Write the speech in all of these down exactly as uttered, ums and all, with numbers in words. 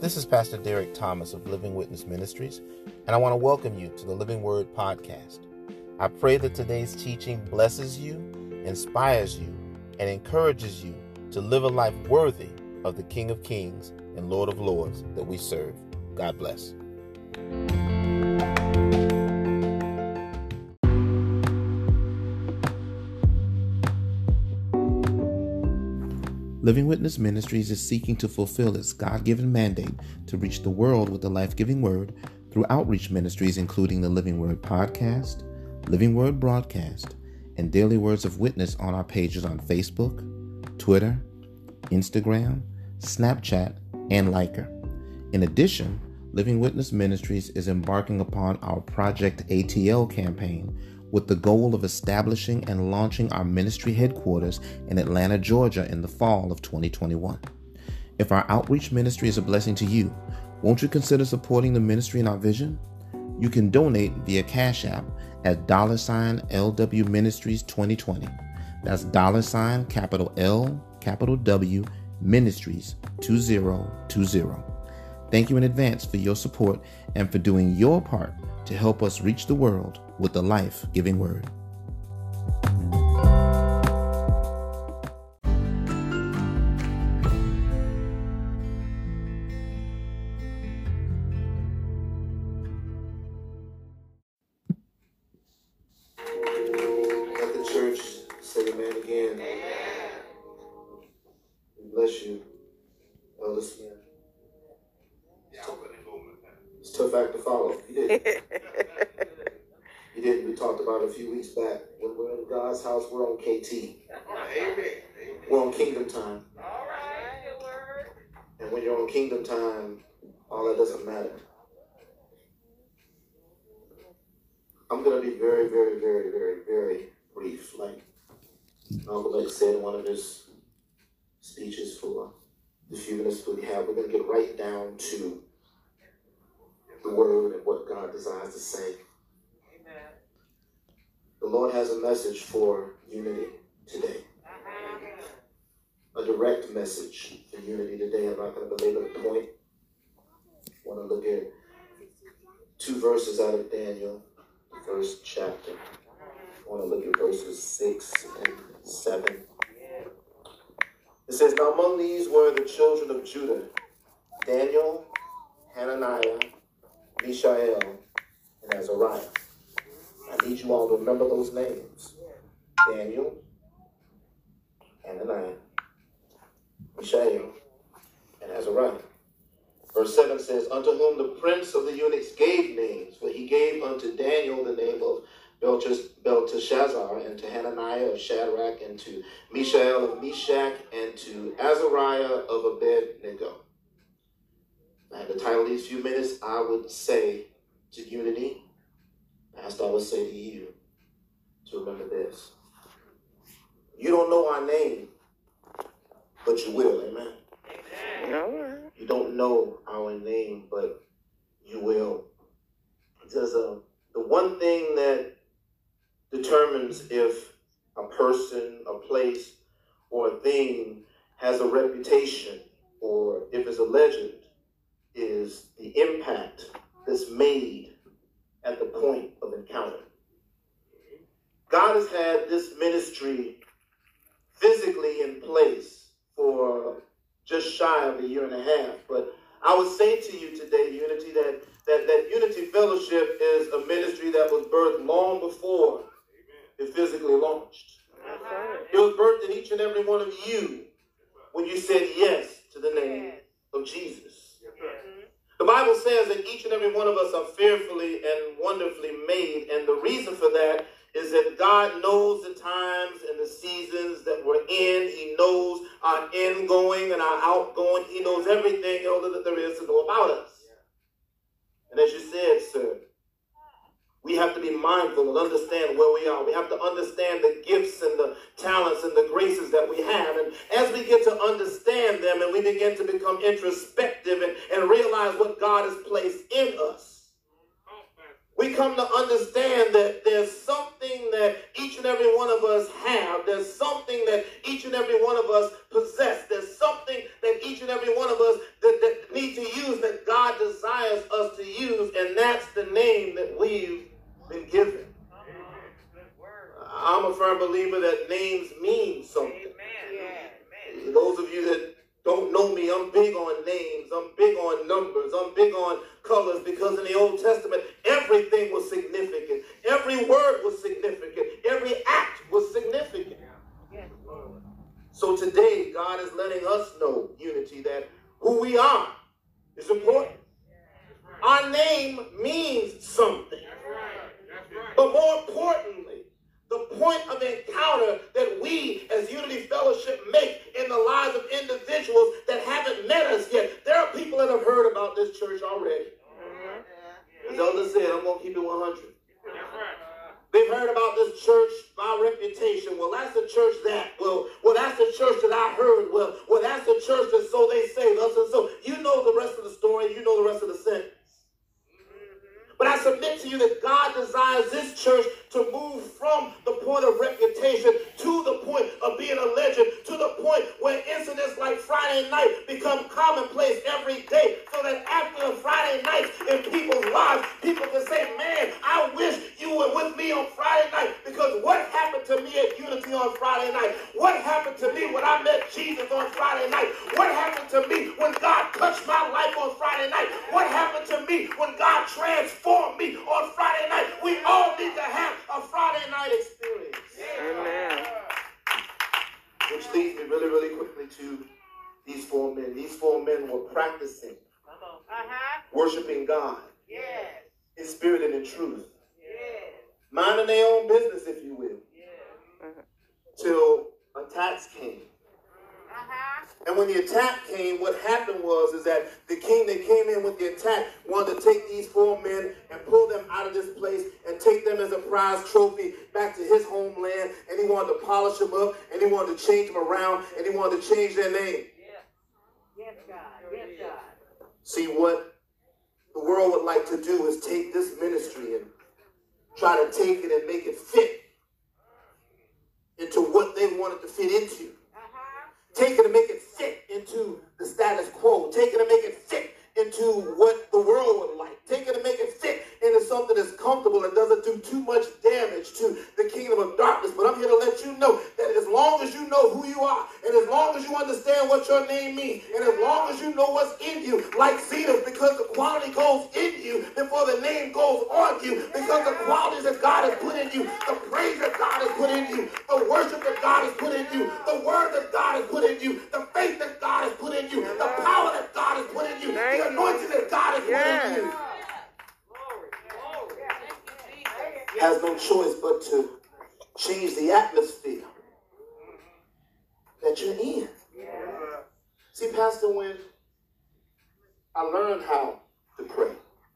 This is Pastor Derek Thomas of Living Witness Ministries, and I want to welcome you to the Living Word Podcast. I pray that today's teaching blesses you, inspires you, and encourages you to live a life worthy of the King of Kings and Lord of Lords that we serve. God bless. Living Witness Ministries is seeking to fulfill its God-given mandate to reach the world with the life-giving word through outreach ministries including the Living Word Podcast, Living Word Broadcast, and Daily Words of Witness on our pages on Facebook, Twitter, Instagram, Snapchat, and Liker. In addition, Living Witness Ministries is embarking upon our Project A T L campaign with the goal of establishing and launching our ministry headquarters in Atlanta, Georgia in the fall of twenty twenty-one. If our outreach ministry is a blessing to you, won't you consider supporting the ministry and our vision? You can donate via Cash App at dollar sign L W Ministries twenty twenty. That's dollar sign capital L capital W Ministries two thousand twenty. Thank you in advance for your support and for doing your part to help us reach the world with the life-giving word. Let the church say amen again. Amen. Bless you, Elder Smith. It's a tough act to follow. You didn't. You didn't. We talked about it a few weeks back. When we're in God's house, we're on K T. Amen. We're on Kingdom Time. All right. And when you're on Kingdom Time, all that doesn't matter. I'm going to be very, very, very, very, very brief. Like Uncle Beck said in one of his speeches for the few minutes that we have, we're going to get right down to the word and what God desires to say. Amen. The Lord has a message for unity today. Amen. A direct message for unity today. I'm not going to belabor the point. I want to look at two verses out of Daniel, the first chapter. I want to look at verses six and seven. It says, "Now among these were the children of Judah, Daniel, Hananiah, Mishael, and Azariah." I need you all to remember those names. Daniel, Hananiah, Mishael, and Azariah. Verse seven says, "Unto whom the prince of the eunuchs gave names, for he gave unto Daniel the name of Belteshazzar, and to Hananiah of Shadrach, and to Mishael of Meshach, and to Azariah of Abednego." I had to title these few minutes, I would say to unity, Pastor, I would say to you to remember this. You don't know our name, but you will, amen? Amen. You don't know our name, but you will. Because uh, the one thing that determines if a person, a place, or a thing has a reputation, or if it's a legend, is the impact that's made at the point of encounter. God has had this ministry physically in place for just shy of a year and a half, but I would say to you today, Unity, that, that, that Unity Fellowship is a ministry that was birthed long before it physically launched. It was birthed in each and every one of you when you said yes to the name of Jesus. The Bible says that each and every one of us are fearfully and wonderfully made, and the reason for that is that God knows the times and the seasons that we're in. He knows our ingoing and our outgoing. He knows everything that there is to know about us. And as you said, sir, we have to be mindful and understand where we are. We have to understand the gifts and the talents and the graces that we have. And as we get to understand them and we begin to become introspective and, and realize what God has placed in us, we come to understand that there's something that each and every one of us have. There's something that each and every one of us possess. There's something that each and every one of us that, that need to use. me, I'm big on names, I'm big on numbers, I'm big on colors, because in the Old Testament, everything was significant. Every word was significant. Every act was significant. So today, God is letting us know, Unity, that who we are is important. Our name means something. But more importantly, the point of encounter that we as Unity Fellowship make in the lives of individuals that haven't met us yet. There are people that have heard about this church already. As Elder said, I'm going to keep it one hundred. They've heard about this church by reputation. Well, that's the church that. Well, well, that's the church that I heard. Well, well, that's the church that so they say. Thus and so. You know the rest of the story. You know the rest of the sentence. But I submit to you that God desires this church to move from the point of reputation to the point of being a legend, to the point where incidents like Friday night become commonplace every day, so that after the Friday nights in people's lives, people can say, man, I wish you were with me on Friday night, because what happened to me at Unity on Friday night? What happened to me when I met Jesus on Friday night? What happened to me when God touched my life on Friday night? What happened to me when God transformed me on Friday night? We all need to have a Friday night experience. Amen. Which leads me really, really quickly to these four men. These four men were practicing, Uh-huh. worshiping God Yes. in spirit and in truth. Yes. Minding their own business, if you will, Yes. till attacks came. Uh-huh. And when the attack came, what happened was is that the king that came in with the attack wanted to take these four men and pull them out of this place and take them as a prize trophy back to his homeland. And he wanted to polish them up, and he wanted to change them around, and he wanted to change their name. Yes. Yes, God. Yes, God. See, what the world would like to do is take this ministry and try to take it and make it fit into what they wanted to fit into. Take it and make it fit into the status quo. Take it and make it fit into what the world would like. Take it and make it fit into something that's comfortable and doesn't do too much damage to the kingdom of darkness. But I'm here to let you know that as long as you know who you are, and as long as you understand what your name means, and as long as you know what's in you, like Zenos, because the quality goes in you before the name goes on you, because the qualities that God has put in you, the praise that God has put in you, the worship that God has put in you, the word that God has put in you, the faith that God has put in you, the power that God has put in you, the anointing that God has put in you, has no choice but to change the atmosphere that you're in. See, Pastor, when I learned how to pray,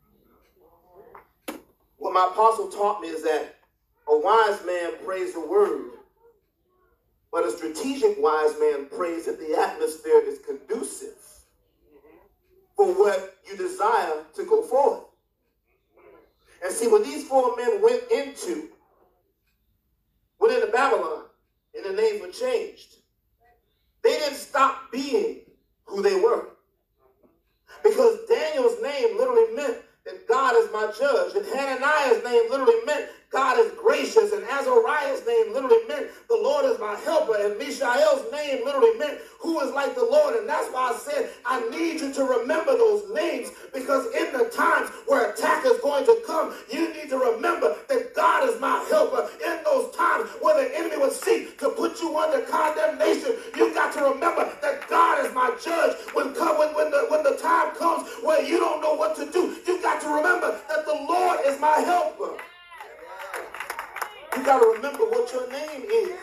what my apostle taught me is that a wise man prays the word, but a strategic wise man prays that the atmosphere is conducive for what you desire to go forth. And see, when these four men went into, went into Babylon, and their names were changed, they didn't stop being who they were. Because Daniel's name literally meant that God is my judge, and Hananiah's name literally meant God is gracious, and Azariah's name literally meant the Lord is my helper, and Mishael's name literally meant who is like the Lord. And that's why I said I need you to remember those names, because in the times where attack is going to come, you need to remember that God is my helper. In those times where the enemy would seek to put you under condemnation, you got to remember that God is my judge. When, come, when, when, the, when the time comes where you don't know what to do, you got to remember that the Lord is my helper. You got to remember what your name is.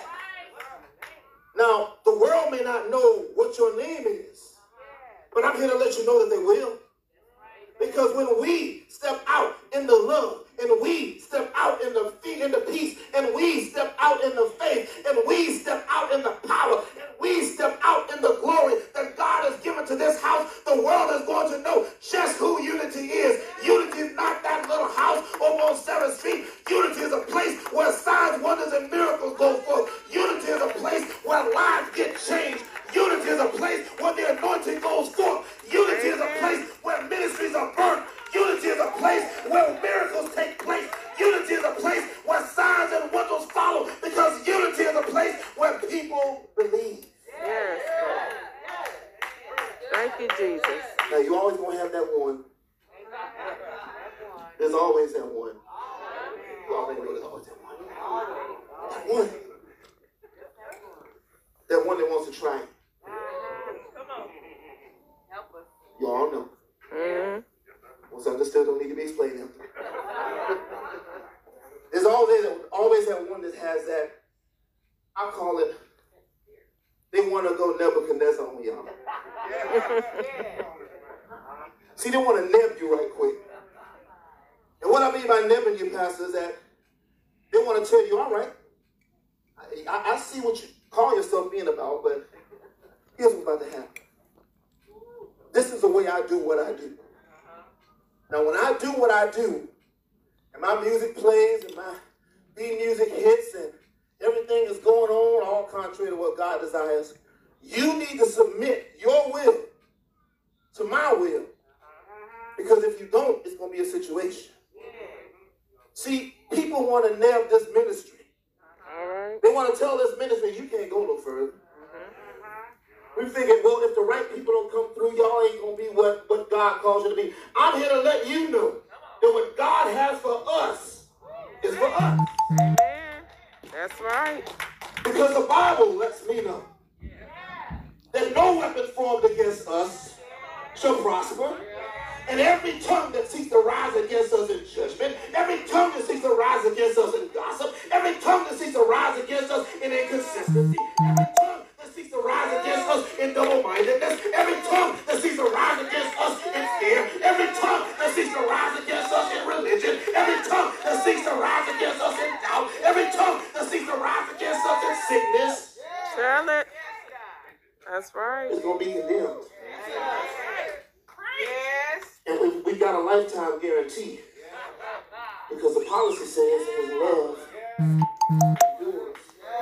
Now, the world may not know what your name is, but I'm here to let you know that they will. Because when we step out in the love, and we step out in the feet, in the peace, and we step out in the faith, and we step out in the power, and we step out in the glory that God has given to this house, the world is going to know just who Unity is. Unity is not that little house over on seventh Street. Unity is a place where signs, wonders, and miracles go forth. Unity is a place where lives get changed. Unity is a place where the anointing goes forth. Unity is a place where ministries are birthed. Unity is a place where miracles take place. Unity is a place where signs and wonders follow, because unity is a place where people believe. you, Jesus. Now, you always going to have that one. There's always that one. You already know there's always that one. That one. That one that wants to try. You all know. Mm-hmm. What's understood don't need to be explained. There's always, always that one that has that, I call it, they want to go Nebuchadnezzar on y'all. See, they want to neb you right quick. And what I mean by nebbing you, Pastor, is that they want to tell you, all right, I, I see what you call yourself being about, but here's what's about to happen. This is the way I do what I do. Now, when I do what I do, and my music plays, and my beat music hits, and everything is going on, all contrary to what God desires, you need to submit your will to my will. Because if you don't, it's going to be a situation. See, people want to nab this ministry. They want to tell this ministry, you can't go no further. We figured, well, if the right people don't come through, y'all ain't going to be what, what God calls you to be. I'm here to let you know that what God has for us is for us. Amen. That's right. Because the Bible lets me know that no weapon formed against us shall prosper. And every tongue that seeks to rise against us in judgment, every tongue that seeks to rise against us in gossip, every tongue that seeks to rise against us in inconsistency, every tongue that seeks to rise against us in double-mindedness, every tongue that seeks to rise against us in fear, every tongue that seeks to rise against us in religion, every tongue that seeks to rise against us in doubt, every tongue that seeks to rise against us in sickness, tell it. That's right. It's going to be condemned. Yes. And we, we got a lifetime guarantee. Because the policy says in his love endures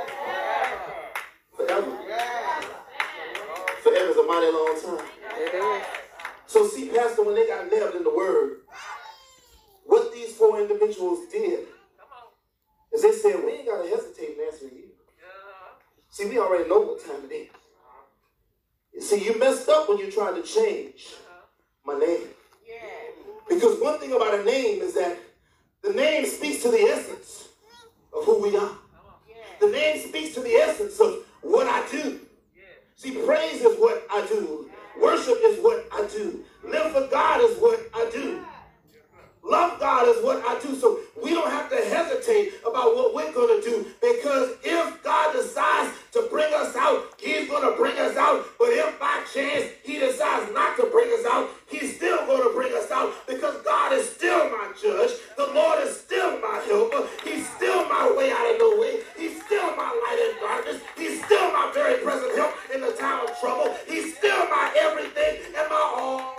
forever. Forever is a mighty long time. It is. So see, Pastor, when they got nailed in the word, what these four individuals did is they said, we ain't got to hesitate in answering you. See, we already know what time it is. You see, you messed up when you tried to change my name. Because one thing about a name is that the name speaks to the essence of who we are. The name speaks to the essence of what I do. See, praise is what I do. Worship is what I do. Live for God is what I do. Love God is what I do. So we don't have to hesitate about what we're going to do, because if God decides to bring us out, he's going to bring us out. But if by chance he decides not to bring us out, he's still going to bring us out, because God is still my judge. The Lord is still my helper. He's still my way out of no way. He's still my light in darkness. He's still my very present help in the time of trouble. He's still my everything and my all.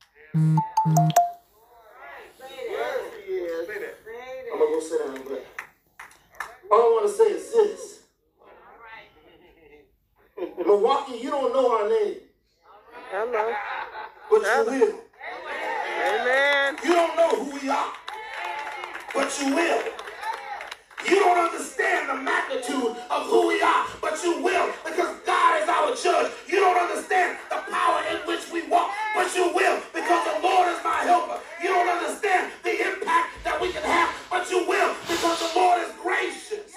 I'm going to go sit down, but all I want to say is this. Milwaukee, you don't know our name. Hello. But Hello. you will. Amen. You don't know who we are, but you will. You don't understand the magnitude of who we are, but you will, because God is our judge. You don't understand the power in which we walk, but you will, because the Lord is my helper. You don't understand the impact that we can have, but you will, because the Lord is gracious.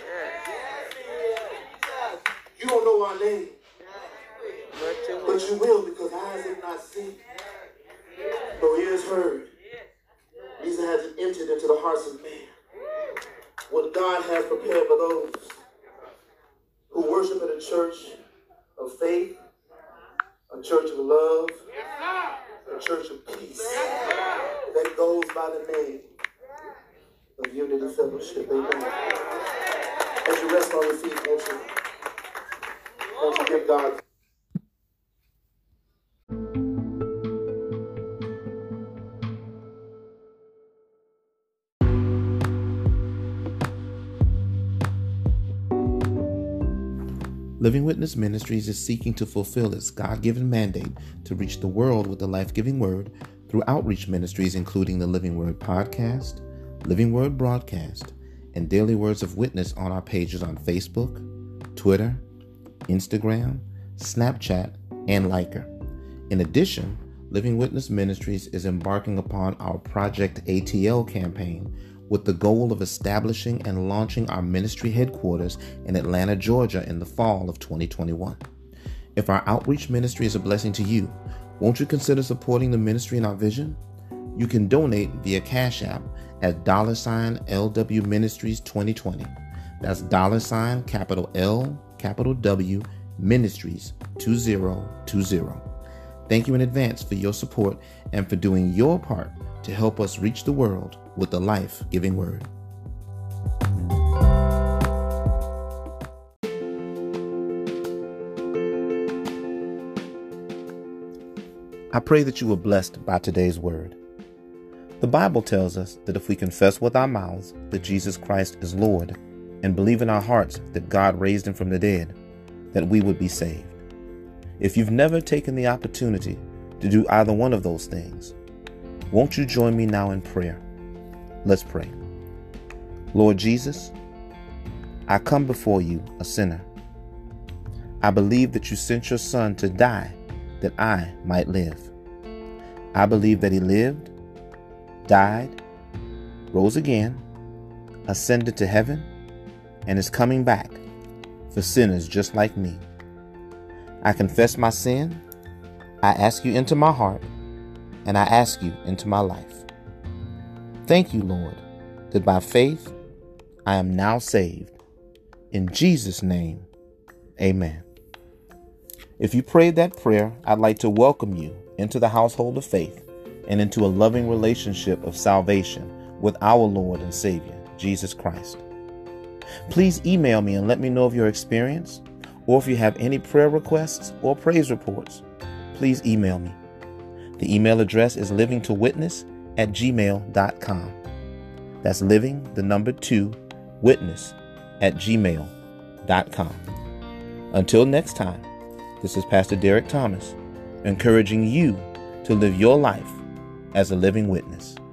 You don't know our name, But you will. but you will, because eyes have not seen, nor ears heard, neither has it entered into the hearts of man what God has prepared for those who worship in a church of faith, a church of love, a church of peace that goes by the name of Unity Fellowship. Amen. As you rest on your feet, won't you, won't you give God Living Witness Ministries is seeking to fulfill its God-given mandate to reach the world with the life-giving word through outreach ministries including the Living Word Podcast, Living Word Broadcast, and Daily Words of Witness on our pages on Facebook, Twitter, Instagram, Snapchat, and Liker. In addition, Living Witness Ministries is embarking upon our Project A T L campaign with the goal of establishing and launching our ministry headquarters in Atlanta, Georgia in the fall of twenty twenty-one. If our outreach ministry is a blessing to you, won't you consider supporting the ministry and our vision? You can donate via Cash App at dollar sign L W Ministries twenty twenty. That's dollar sign capital L capital W Ministries two zero two zero. Thank you in advance for your support and for doing your part to help us reach the world with the life-giving word. I pray that you were blessed by today's word. The Bible tells us that if we confess with our mouths that Jesus Christ is Lord and believe in our hearts that God raised him from the dead, that we would be saved. If you've never taken the opportunity to do either one of those things, won't you join me now in prayer? Let's pray. Lord Jesus, I come before you a sinner. I believe that you sent your Son to die that I might live. I believe that he lived, died, rose again, ascended to heaven, and is coming back for sinners just like me. I confess my sin, I ask you into my heart, and I ask you into my life. Thank you, Lord, that by faith I am now saved. In Jesus' name, amen. If you prayed that prayer, I'd like to welcome you into the household of faith and into a loving relationship of salvation with our Lord and Savior, Jesus Christ. Please email me and let me know of your experience, or if you have any prayer requests or praise reports, please email me. The email address is livingtowitness at gmail dot com. That's living, the number two, witness at gmail dot com. Until next time, this is Pastor Derek Thomas, encouraging you to live your life as a living witness.